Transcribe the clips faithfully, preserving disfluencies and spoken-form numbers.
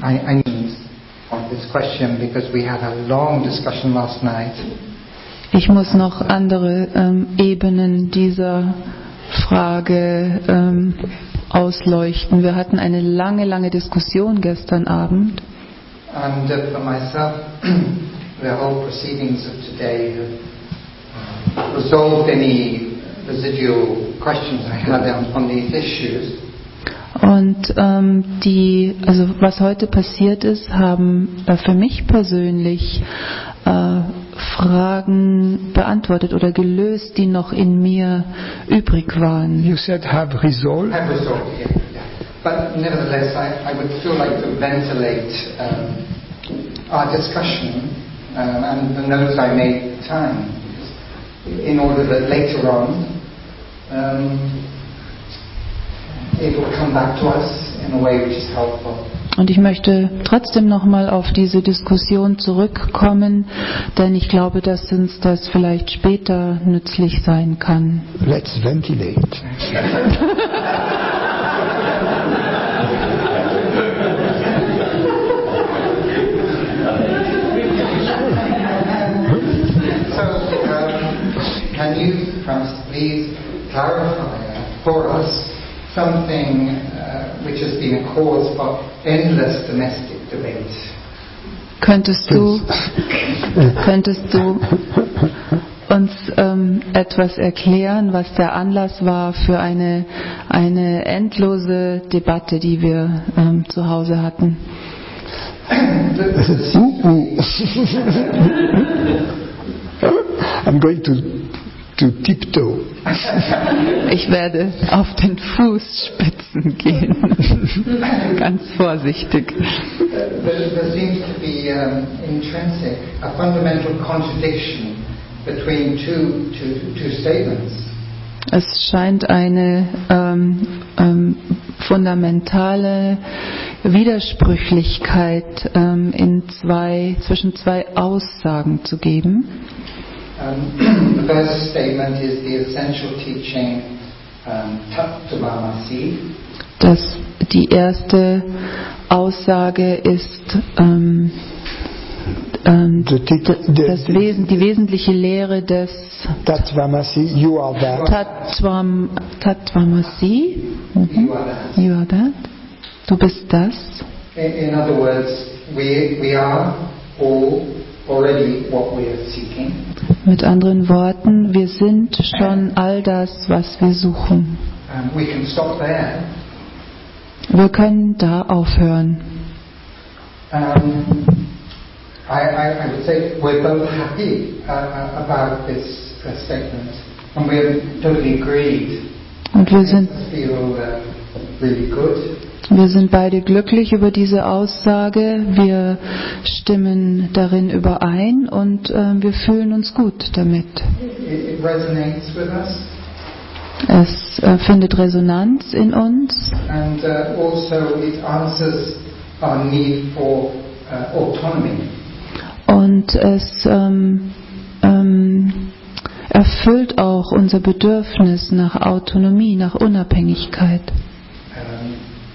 I, I need on this question because we had a long discussion last night. Ich muss noch andere ähm, Ebenen dieser Frage ähm, ausleuchten. Wir hatten eine lange, lange Diskussion gestern Abend. And uh, for myself, the whole proceedings of today have resolved any residual questions I had on, on these issues. Und ähm, die, also was heute passiert ist, haben äh, für mich persönlich äh, Fragen beantwortet oder gelöst, die noch in mir übrig waren. You said have resolved. Have resolved, yeah, yeah. But nevertheless, I, I would still like to ventilate um, our discussion um, and the notes I made at the time, in order that later on um, it will come back to us in a way which is helpful. Und ich möchte trotzdem nochmal auf diese Diskussion zurückkommen, denn ich glaube, dass uns das vielleicht später nützlich sein kann. Let's ventilate. So, um, can you perhaps please clarify for us something uh, which has been a cause for endless domestic debate? Könntest du, könntest du uns ähm, etwas erklären, was der Anlass war für eine, eine endlose Debatte, die wir ähm, zu Hause hatten? I'm going to to tiptoe. Ich werde auf den Fußspitzen gehen, ganz vorsichtig. There, there seems to be um, intrinsic, a fundamental contradiction between two, two, two statements. Es scheint eine ähm, ähm, fundamentale Widersprüchlichkeit ähm, in zwei, zwischen zwei Aussagen zu geben. Um, the first statement is the essential teaching um, Tattvamasi. Das, die erste Aussage ist ähm, ähm, The tit- the- das Wesen, die wesentliche Lehre des Tattvamasi, you are that. Tattvam, Tattvamasi. Mhm. You are that. You are that. Du bist das. In, in other words, we, we are all already what we are seeking. Mit anderen Worten, wir sind schon all das, was wir suchen. Um, we can stop there. Wir können da aufhören. Um, I, I, I would say we're both happy uh, uh, about this uh, statement, and we're totally agreed. Und wir sind, It feel uh, really good. wir sind beide glücklich über diese Aussage. Wir stimmen darin überein und äh, wir fühlen uns gut damit. It, it resonates with us, Es äh, findet Resonanz in uns and uh, also it answers our need for uh, autonomy. und es ähm, ähm, erfüllt auch unser Bedürfnis nach Autonomie, nach Unabhängigkeit. Um,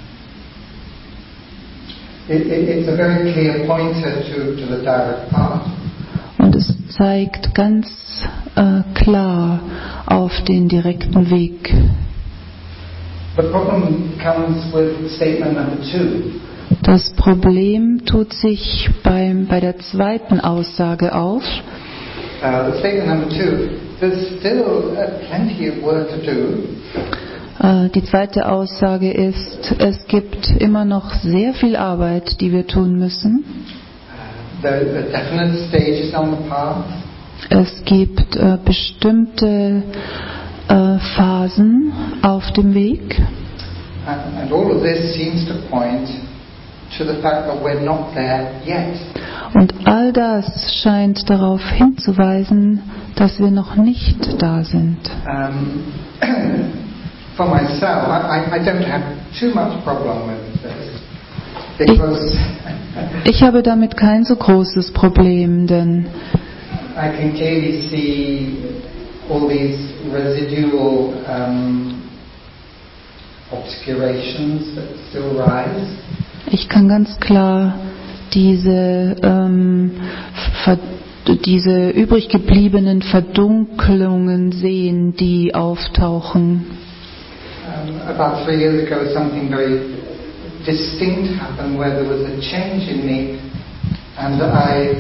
it, it, it's a very clear pointer to, to the direct path. Und es zeigt ganz äh, klar auf den direkten Weg. The problem comes with statement number two. Das Problem tut sich beim, bei der zweiten Aussage auf. Uh, the statement number two, there's still uh, plenty of work to do. Äh, die zweite Aussage ist, es gibt immer noch sehr viel Arbeit, die wir tun müssen. Uh, there are definite stages on the path. Es gibt äh, bestimmte äh, Phasen auf dem Weg. And, and all of this seems to point to the fact that we're not there yet. Und all das scheint darauf hinzuweisen, dass wir noch nicht da sind. Um, for myself, I, I, I don't have too much problem with this. Because Ich habe damit kein so großes Problem, denn I can clearly see all these residual um, obscurations that still rise. Ich kann ganz klar diese, ähm, ver- diese übrig gebliebenen Verdunkelungen sehen, die auftauchen. Um, about three years ago, something very distinct happened where there was a change in me, and I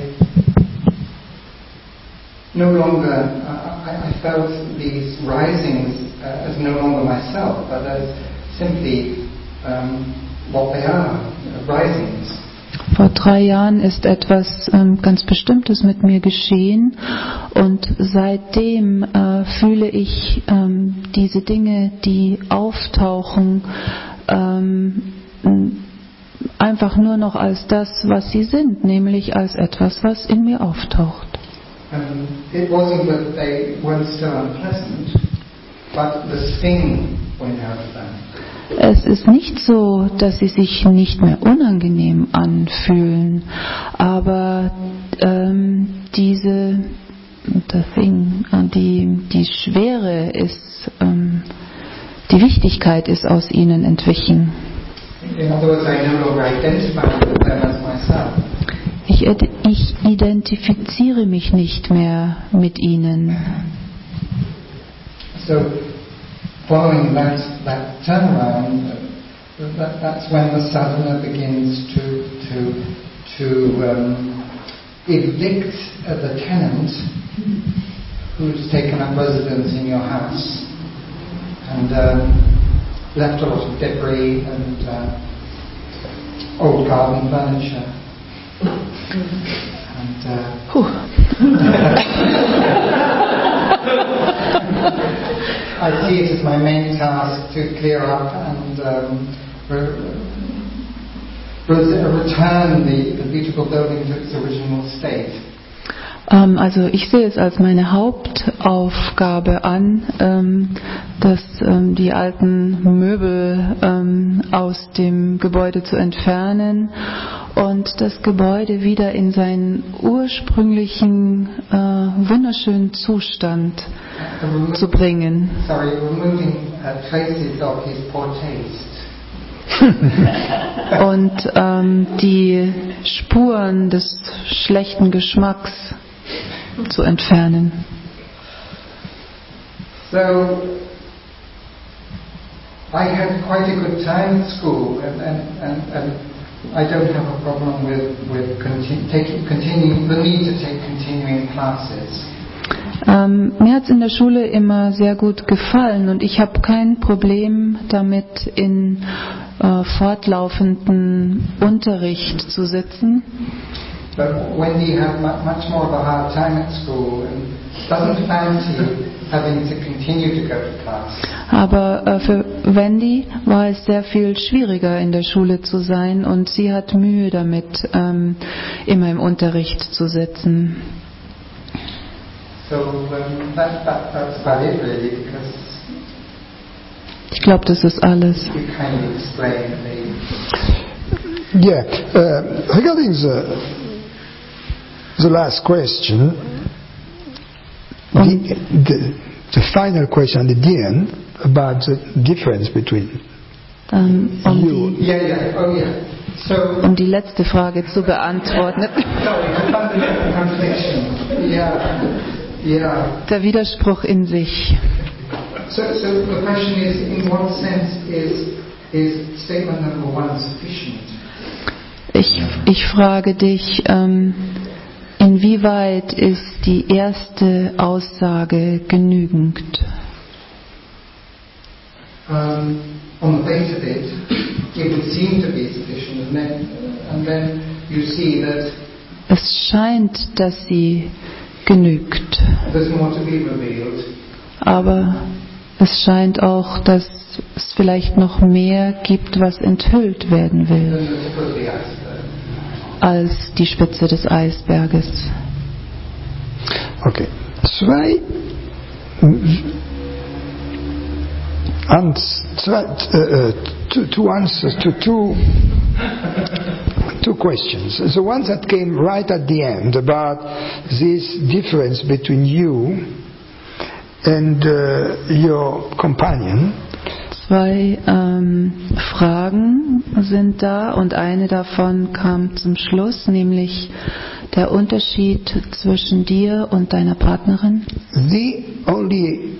no longer, I, I felt these risings uh, as no longer myself, but as simply um, what they are, you know, risings. Vor drei Jahren ist etwas ähm, ganz Bestimmtes mit mir geschehen und seitdem äh, fühle ich ähm, diese Dinge, die auftauchen, ähm, einfach nur noch als das, was sie sind, nämlich als etwas, was in mir auftaucht. Um, it wasn't that they weren't still unpleasant, but the sting went out of them. Es ist nicht so, dass sie sich nicht mehr unangenehm anfühlen, aber ähm, diese the thing, die, die Schwere ist, ähm, die Wichtigkeit ist aus ihnen entwichen. In other words, I no longer identify with them as myself. Ich, ich identifiziere mich nicht mehr mit ihnen. So, following that, that turnaround, uh, that, that's when the sadhana begins to to to um, evict uh, the tenant who's taken up residence in your house and um, left a lot of debris and uh, old garden furniture. And uh, I see it as my main task to clear up and um, re- re- return the, the beautiful building to its original state. Ähm, also ich sehe es als meine Hauptaufgabe an, ähm, dass ähm, die alten Möbel ähm, aus dem Gebäude zu entfernen und das Gebäude wieder in seinen ursprünglichen äh, wunderschönen Zustand Uh, zu bringen. Sorry, removing uh, traces of his poor taste. Und ähm, die Spuren des schlechten Geschmacks zu entfernen. So, I had quite a good time at school, and, and, and, and I don't have a problem with, with continu- taking, continuing, the need to take continuing classes. Ähm, mir hat es in der Schule immer sehr gut gefallen und ich habe kein Problem damit, in äh, fortlaufenden Unterricht zu sitzen. But Wendy had mu- much more of a hard time at school and doesn't fancy having to continue to go to class. Aber äh, für Wendy war es sehr viel schwieriger in der Schule zu sein und sie hat Mühe damit, ähm, immer im Unterricht zu sitzen. So um, that, that, that's about it really, because Ich glaube, das ist alles. you kind of explained the... Yeah, uh, regarding the the last question, the, the, the final question at the end about the difference between Ähm, um, you. die, Yeah, yeah, oh yeah. So, um die letzte Frage zu beantworten. sorry, the fundamental contradiction. Yeah, yeah. Der Widerspruch in sich. So, so the question is, in what sense is is statement number one sufficient? Ich, ich frage dich, ähm, inwieweit ist die erste Aussage genügend? Um, on the face of it, it would seem to be sufficient, and then and then you see that Es scheint, dass sie genügt, there's more to be revealed. aber es scheint auch, dass es vielleicht noch mehr gibt, was enthüllt werden will, Than the tip of the iceberg. als die Spitze des Eisberges. Okay. Zwei ans, zwei, uh, uh, two, two answers to two two questions. The one that came right at the end about this difference between you and uh, your companion. Zwei ähm, Fragen, sind da und eine davon kam zum Schluss, nämlich der Unterschied zwischen dir und deiner Partnerin. The only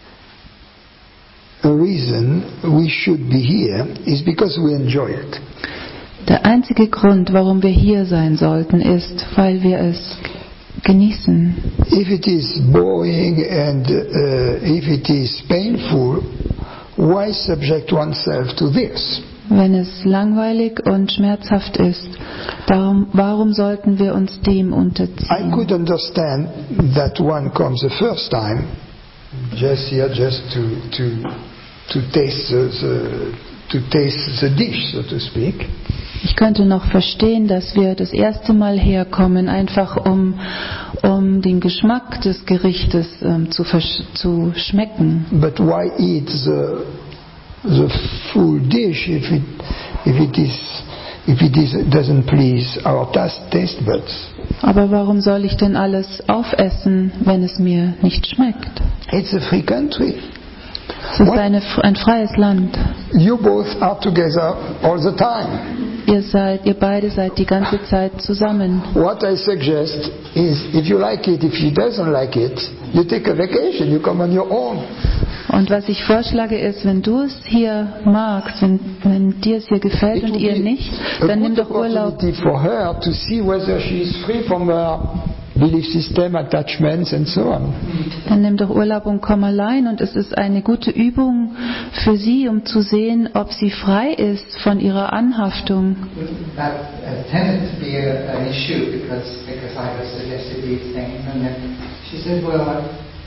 reason we should be here is because we enjoy it. Der einzige Grund, warum wir hier sein sollten, ist, weil wir es genießen. If it is boring and uh, if it is painful, why subject oneself to this? Wenn es langweilig und schmerzhaft ist, darum, warum sollten wir uns dem I unterziehen? could understand that one comes the first time, just here, just to to to taste the, the to taste the dish, so to speak. Ich könnte noch verstehen, dass wir das erste Mal herkommen, einfach um, um den Geschmack des Gerichtes ähm, zu, versch- zu schmecken. But why eat the the full dish if it if it is if it is doesn't please our taste taste buds? Aber warum soll ich denn alles aufessen, wenn es mir nicht schmeckt? It's a free country. Es ist eine, ein freies Land. You both are together all the time. Ihr seid, ihr beide seid die ganze Zeit zusammen. What I suggest is, if you like it, if she doesn't like it, you take a vacation, you come on your own. Und was ich vorschlage ist, wenn du es hier magst, wenn, wenn dir es hier gefällt und ihr nicht, dann nimm doch Urlaub. Opportunity for her to see whether she is free from her belief system, attachments and so on. Dann nimm doch Urlaub und komm allein, und es ist eine gute Übung für sie, um zu sehen, ob sie frei ist von ihrer Anhaftung. That uh, tended to be a, an issue because because I have suggested these things, and then she said, "Well,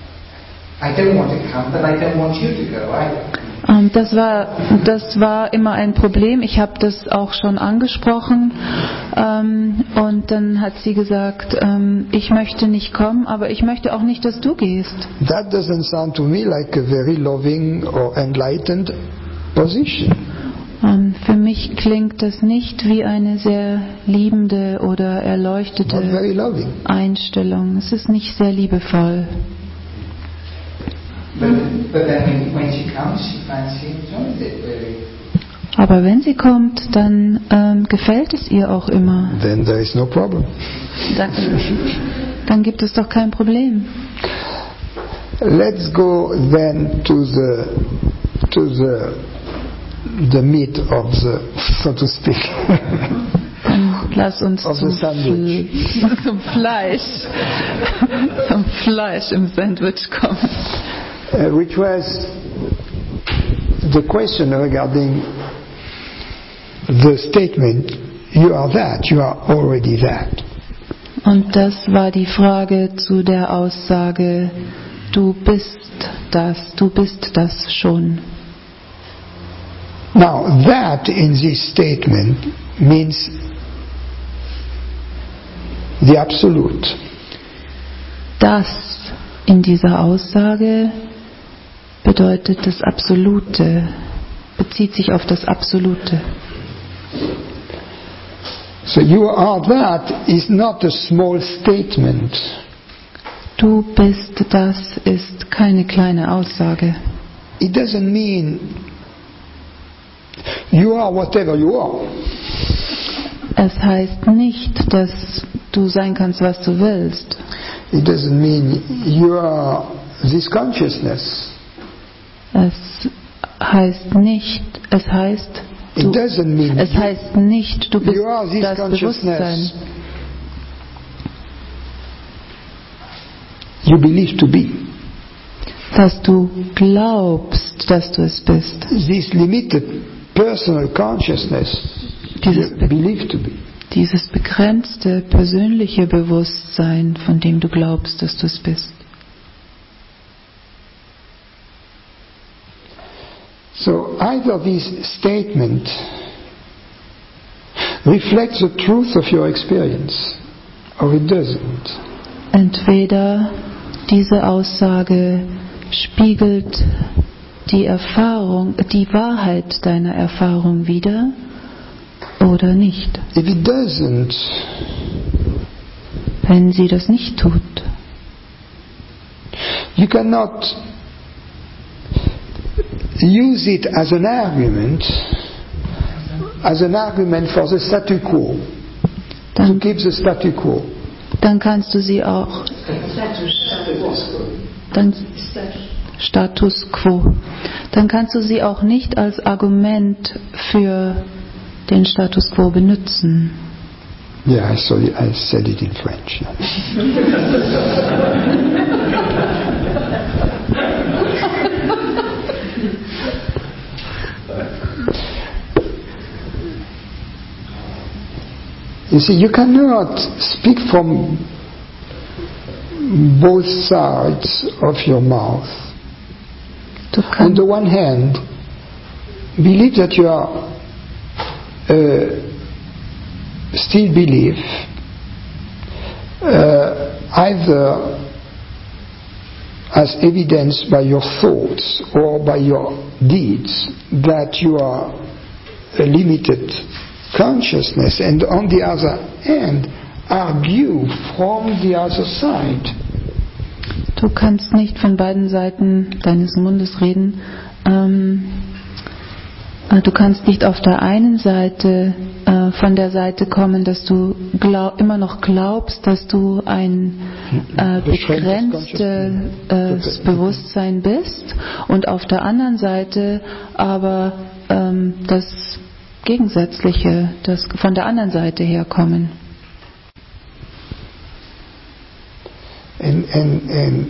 I don't want to come, but I don't want you to go either." Und das war, das war immer ein Problem. Ich habe das auch schon angesprochen, ähm, und dann hat sie gesagt, ähm, ich möchte nicht kommen, aber ich möchte auch nicht, dass du gehst. That doesn't sound to me like a very loving or enlightened position. Und für mich klingt das nicht wie eine sehr liebende oder Not erleuchtete very loving. Einstellung. Es ist nicht sehr liebevoll. But, but then when she comes, she finds she enjoys it really. Aber wenn sie kommt, dann ähm, gefällt es ihr auch immer. Then there is no problem. Dann, dann gibt es doch kein Problem. Let's go then to the to the the meat of the, so to speak. Dann lass uns Of the zum, sandwich. Fl- zum Fleisch, zum Fleisch im Sandwich kommen. Uh, which was the question regarding the statement, you are that, you are already that. Und das war die Frage zu der Aussage, du bist das, du bist das schon. Now, that in this statement means the absolute. Das in dieser Aussage bedeutet das Absolute, bezieht sich auf das Absolute. So you are that is not a small statement. Du bist das ist keine kleine Aussage. It doesn't mean you are whatever you are. Es heißt nicht, dass du sein kannst, was du willst. It doesn't mean you are this consciousness. Es heißt nicht, es heißt, It du, doesn't mean es heißt nicht, du bist you are this das Bewusstsein. consciousness you believe to be. Dass du glaubst, dass du es bist. This limited personal consciousness Dieses, you believe to be. dieses begrenzte persönliche Bewusstsein, von dem du glaubst, dass du es bist. So either this statement reflects the truth of your experience or it doesn't. Entweder diese Aussage spiegelt die Erfahrung, die Wahrheit deiner Erfahrung wider oder nicht. If it doesn't, Wenn sie das nicht tut, you cannot use it as an argument as an argument for the statu quo, dann, to keep the statu quo. Dann kannst du sie auch, dann, Status quo, dann kannst du sie auch nicht als Argument für den Status quo benutzen. Yeah, I, saw it, I said it in French. Yeah. You see, you cannot speak from both sides of your mouth. Du On kannst, the one hand, believe that you are uh, still believe uh, either as evidenced by your thoughts or by your deeds that you are a limited consciousness, and on the other hand argue from the other side. du kannst nicht von beiden Seiten deines Mundes reden. Ähm, äh, du kannst nicht auf der einen Seite äh, von der Seite kommen, dass du glaub, immer noch glaubst, dass du ein äh, begrenztes Bewusstsein bist, und auf der anderen Seite aber ähm, das Gegensätzliche, das von der anderen Seite herkommen. And, and, and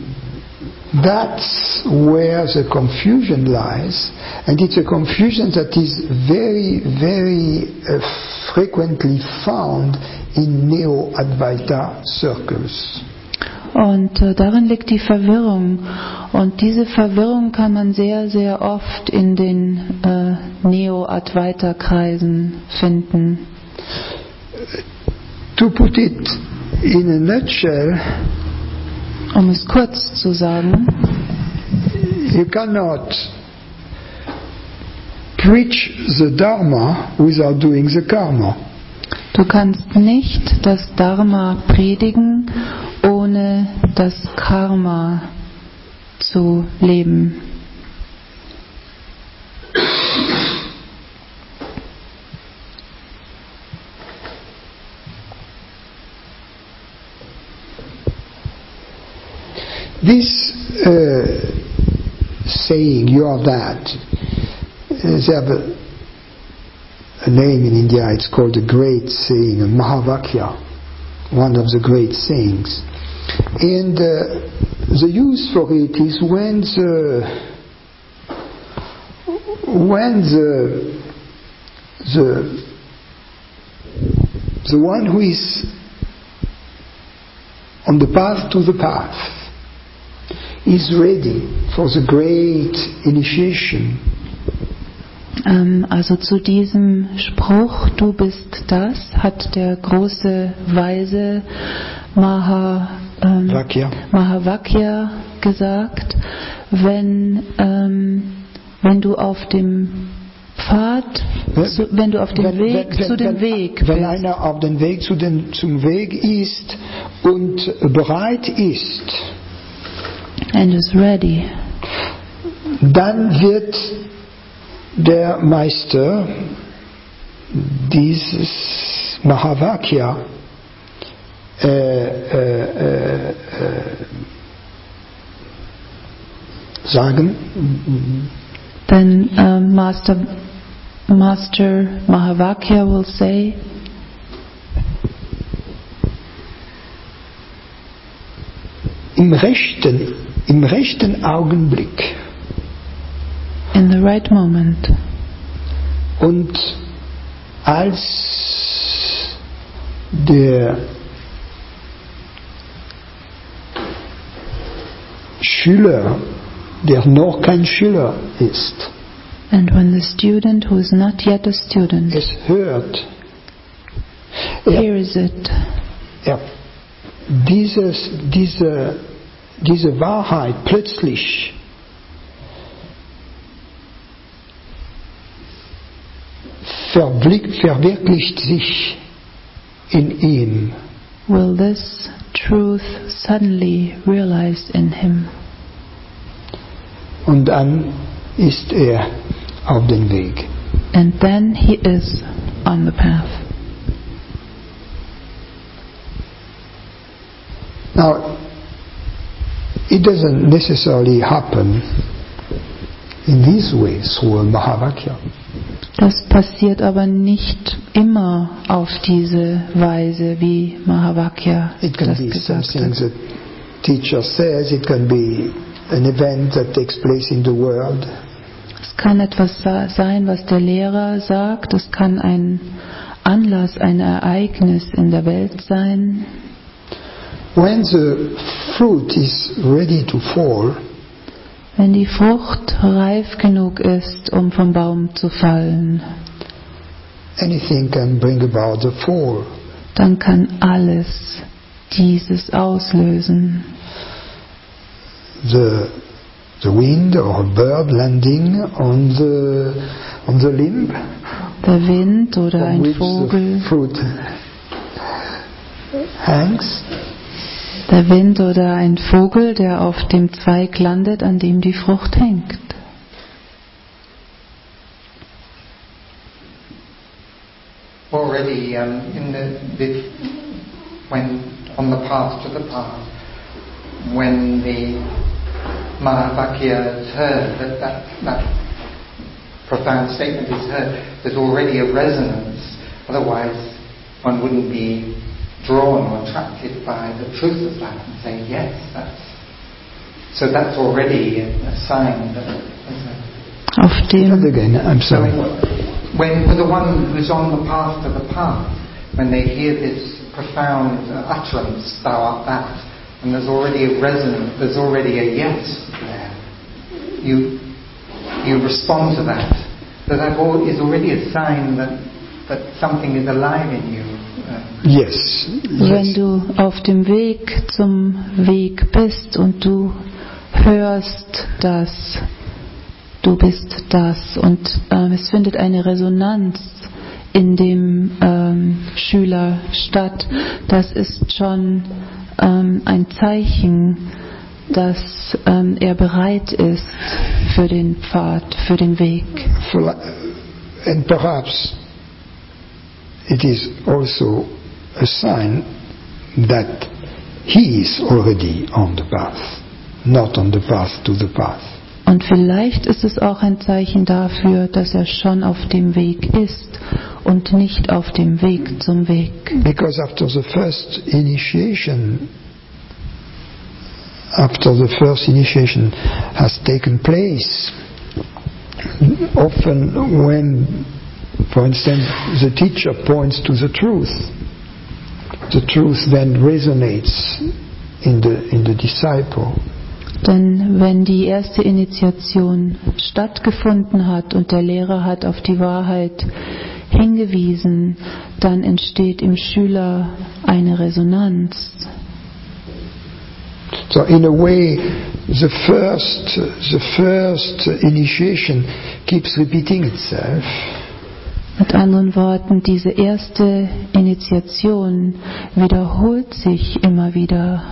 that's where the confusion lies, and it's a confusion that is very, very uh, frequently found in Neo-Advaita circles. Und äh, darin liegt die Verwirrung. Und diese Verwirrung kann man sehr, sehr oft in den äh, Neo-Advaita-Kreisen finden. To put it in a nutshell, um es kurz zu sagen, you cannot preach the Dharma without doing the Karma. Du kannst nicht das Dharma predigen, ohne das Karma zu leben. This uh, saying, you are that, uh, they have a, a name in India, it's called a great saying, a Mahavakya, one of the great sayings. And uh, the use for it is when the when the the the one who is on the path to the path is ready for the great initiation. Ähm, also zu diesem Spruch, du bist das, hat der große Weise Maha, ähm, Vakya. Mahavakya gesagt, wenn, ähm, wenn du auf dem Pfad, zu, wenn du auf dem wenn, Weg wenn, zu dem wenn, Weg wenn bist. einer auf dem Weg zu den, zum Weg ist und bereit ist, and is ready, dann wird der Meister dieses Mahavakya äh, äh, äh, sagen. then uh, Master Master Mahavakya will say, im rechten, im rechten Augenblick in the right moment, und als der Schüler, der noch kein Schüler ist, and when the student who is not yet a student es hört, er, hears it, er dieses, diese, diese Wahrheit plötzlich verwirklicht sich in ihm. will this truth suddenly realize in him. Und dann ist er auf dem Weg. and then he is on the path. Now, it doesn't necessarily happen in this way through a Mahavakya. Das passiert aber nicht immer auf diese Weise, wie Mahavakya It can das be gesagt something hat. the teacher says, it can be an event that takes place in the world. Es kann etwas sa- sein, was der Lehrer sagt. Es kann ein Anlass, ein Ereignis in der Welt sein. When the fruit is ready to fall, Wenn die Frucht reif genug ist, um vom Baum zu fallen, anything can bring about the fall. dann kann alles dieses auslösen. The, the wind or a bird landing on the, on the limb Der Wind oder from ein which Vogel, the fruit hangs. der Wind oder ein Vogel, der auf dem Zweig landet, an dem die Frucht hängt. Already um, in the, the when on the path to the path, when the Mahavakya is heard, that, that that profound statement is heard, there's already a resonance. Otherwise, one wouldn't be drawn or attracted by the truth of that and say, yes, that's so. That's already a sign that. Auf That dem, again, I'm So sorry. when for the one who's on the path to the path, when they hear this profound uh, utterance, thou art that, and there's already a resonance, there's already a yes there. You you respond to that. So that all is already a sign that that something is alive in you. Uh, Yes. wenn yes. du auf dem Weg zum Weg bist und du hörst das, du bist das, und äh, es findet eine Resonanz in dem ähm, Schüler statt, das ist schon ähm, ein Zeichen, dass ähm, er bereit ist für den Pfad, für den Weg. For- And perhaps it is also a sign that he is already on the path, not on the path to the path. Und vielleicht ist es auch ein Zeichen dafür, dass er schon auf dem Weg ist und nicht auf dem Weg zum Weg. Because after the first initiation, after the first initiation has taken place, often when, for instance, the teacher points to the truth, the truth then resonates in the in the disciple. Denn wenn die erste Initiation stattgefunden hat und der Lehrer hat auf die Wahrheit hingewiesen, dann entsteht im Schüler eine Resonanz. So in a way, the first the first initiation keeps repeating itself. Mit anderen Worten, diese erste Initiation wiederholt sich immer wieder.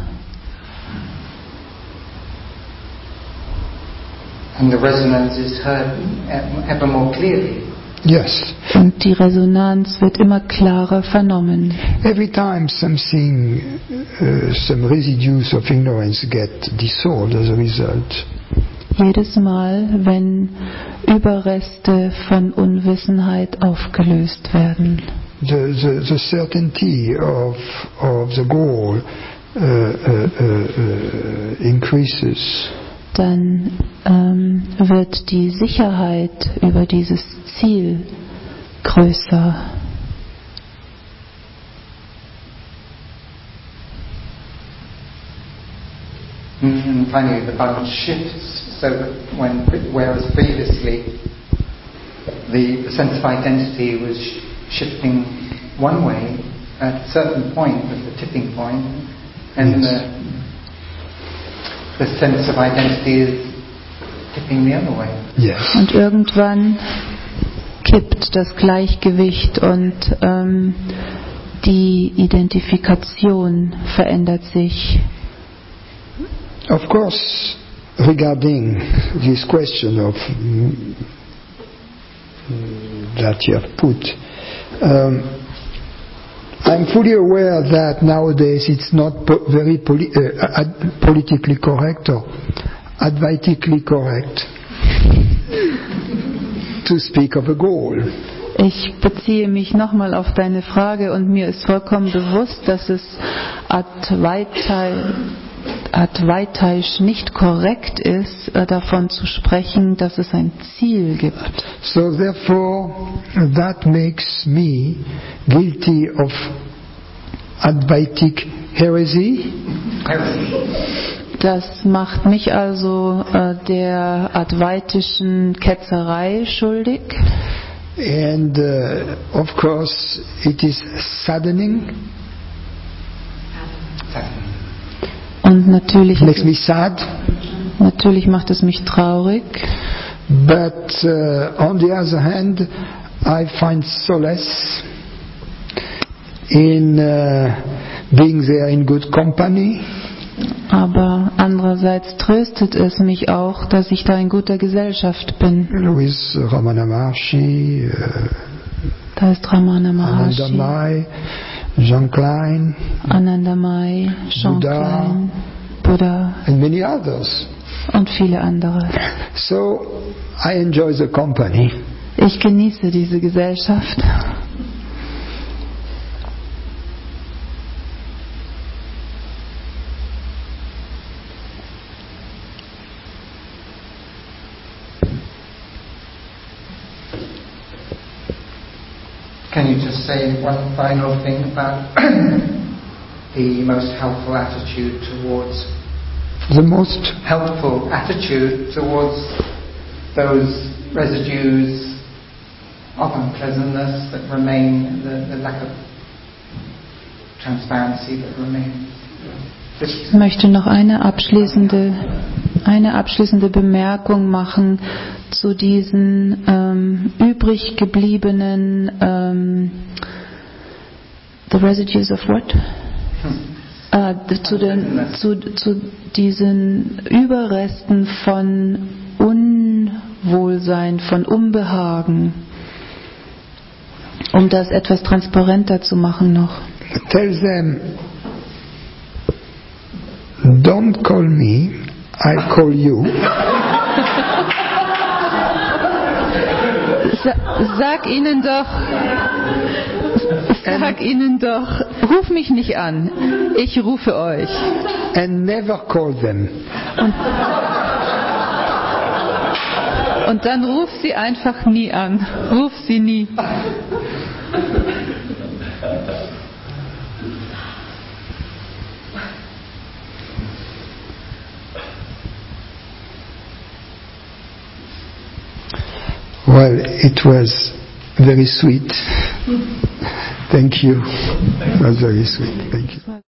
and the resonance is heard ever more clearly. Yes. Und die Resonanz wird immer klarer vernommen. Every time something, uh, some residues of ignorance get dissolved as a result, Jedes Mal, wenn Überreste von Unwissenheit aufgelöst werden, the, the, the certainty of, of the goal uh, uh, uh, uh, increases. dann ähm, wird die Sicherheit über dieses Ziel größer. And finally, the balance shifts so that when, whereas previously the, the sense of identity was sh- shifting one way, at a certain point was the tipping point, and Yes. the, the sense of identity is tipping the other way. Yes. Und irgendwann kippt das Gleichgewicht und ähm, die Identifikation verändert sich. Of course, regarding this question of mm, that you have put. Um, I'm fully aware that nowadays it's not po- very poli- uh, ad- politically correct or advaitically correct to speak of a goal. Ich beziehe mich nochmal auf deine Frage und mir ist vollkommen bewusst, dass es advaitai, advaitaisch nicht korrekt ist, äh, davon zu sprechen, dass es ein Ziel gibt. So therefore, that makes me guilty of Advaitic heresy. Das macht mich also äh, der advaitischen Ketzerei schuldig. And uh, of course, it is saddening. Und natürlich, Makes ist me es, sad. natürlich macht es mich traurig. But uh, on the other hand, I find solace in uh, being there in good company. Aber andererseits tröstet es mich auch, dass ich da in guter Gesellschaft bin. With Ramana Maharshi, uh, Da ist Ramana Maharshi, Anandamai, Jean Klein, Anandamai, Jean Buddha. Klein, Buddha and many others. und viele andere. So I enjoy the company. Ich genieße diese Gesellschaft. Can you just say one final thing about the most helpful attitude towards The most helpful attitude towards those residues of unpleasantness that remain, the, the lack of transparency that remains? Ich möchte noch eine abschließende, eine abschließende Bemerkung machen zu diesen ähm, übrig gebliebenen ähm, the residues of what? Äh, zu, den, zu, zu diesen Überresten von Unwohlsein, von Unbehagen, um das etwas transparenter zu machen noch. Tell them, don't call me, I call you. Sa- Sag ihnen doch, sag ihnen doch, ruf mich nicht an, ich rufe euch. And never call them. Und, und dann ruf sie einfach nie an, ruf sie nie. Well, it was very sweet. Thank you. It was very sweet. Thank you.